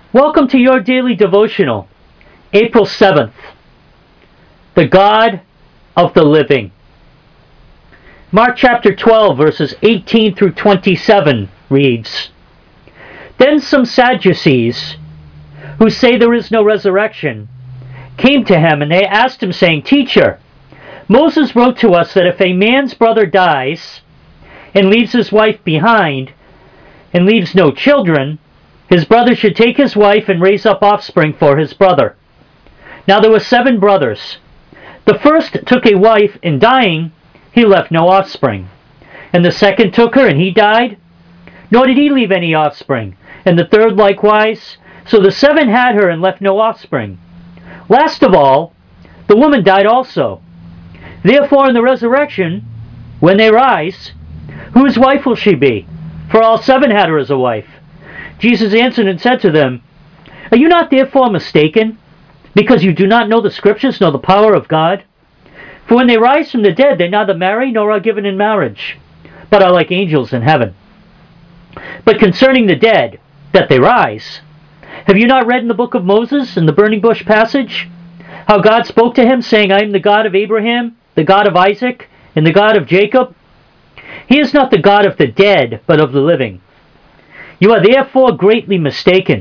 Welcome to your daily devotional, April 7th. The God of the Living. Mark chapter 12, verses 18 through 27 reads, Then some Sadducees, who say there is no resurrection, came to him, and they asked him, saying, Teacher, Moses wrote to us that if a man's brother dies and leaves his wife behind and leaves no children, his brother should take his wife and raise up offspring for his brother. Now there were 7 brothers. The first took a wife, and dying, he left no offspring. And the second took her, and he died, nor did he leave any offspring. And the third likewise. So the 7 had her and left no offspring. Last of all, the woman died also. Therefore in the resurrection, when they rise, whose wife will she be? For all 7 had her as a wife. Jesus answered and said to them, Are you not therefore mistaken, because you do not know the Scriptures nor the power of God? For when they rise from the dead, they neither marry nor are given in marriage, but are like angels in heaven. But concerning the dead, that they rise, have you not read in the book of Moses, in the burning bush passage, how God spoke to him, saying, I am the God of Abraham, the God of Isaac, and the God of Jacob? He is not the God of the dead, but of the living. You are therefore greatly mistaken.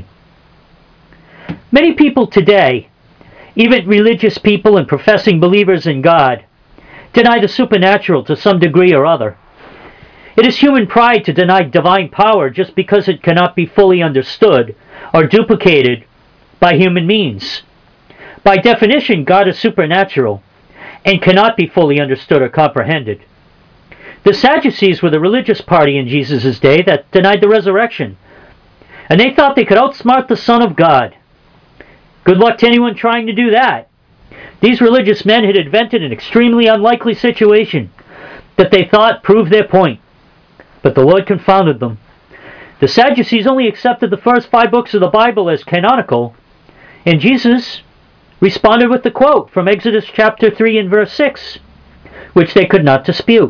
Many people today, even religious people and professing believers in God, deny the supernatural to some degree or other. It is human pride to deny divine power just because it cannot be fully understood or duplicated by human means. By definition, God is supernatural and cannot be fully understood or comprehended. The Sadducees were the religious party in Jesus' day that denied the resurrection, and they thought they could outsmart the Son of God. Good luck to anyone trying to do that. These religious men had invented an extremely unlikely situation that they thought proved their point, but the Lord confounded them. The Sadducees only accepted the first 5 books of the Bible as canonical, and Jesus responded with the quote from Exodus chapter 3 and verse 6, which they could not dispute.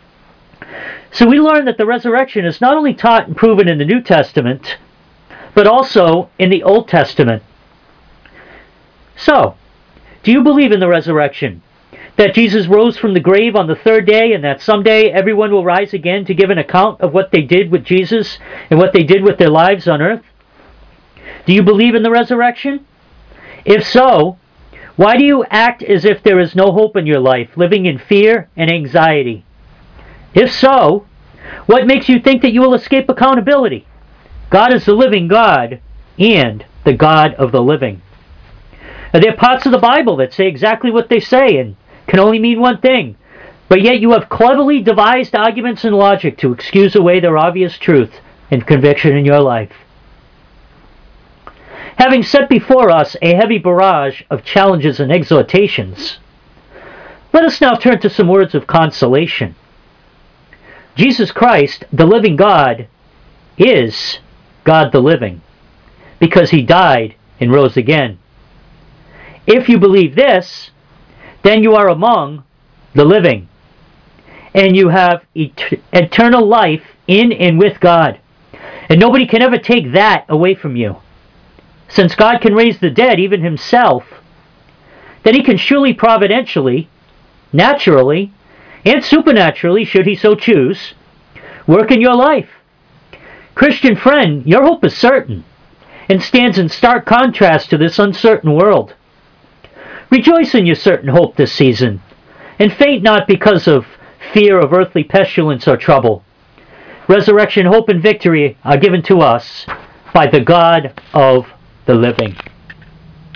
So we learn that the resurrection is not only taught and proven in the New Testament, but also in the Old Testament. So, do you believe in the resurrection? That Jesus rose from the grave on the 3rd day, and that someday everyone will rise again to give an account of what they did with Jesus and what they did with their lives on earth? Do you believe in the resurrection? If so, why do you act as if there is no hope in your life, living in fear and anxiety? If so, what makes you think that you will escape accountability? God is the living God and the God of the living. Now, there are parts of the Bible that say exactly what they say and can only mean one thing, but yet you have cleverly devised arguments and logic to excuse away their obvious truth and conviction in your life. Having set before us a heavy barrage of challenges and exhortations, let us now turn to some words of consolation. Jesus Christ, the living God, is God the living, because he died and rose again. If you believe this, then you are among the living, and you have eternal life in and with God. And nobody can ever take that away from you. Since God can raise the dead, even himself, then he can surely providentially, naturally, and supernaturally, should he so choose, work in your life. Christian friend, your hope is certain and stands in stark contrast to this uncertain world. Rejoice in your certain hope this season, and faint not because of fear of earthly pestilence or trouble. Resurrection, hope, and victory are given to us by the God of the living.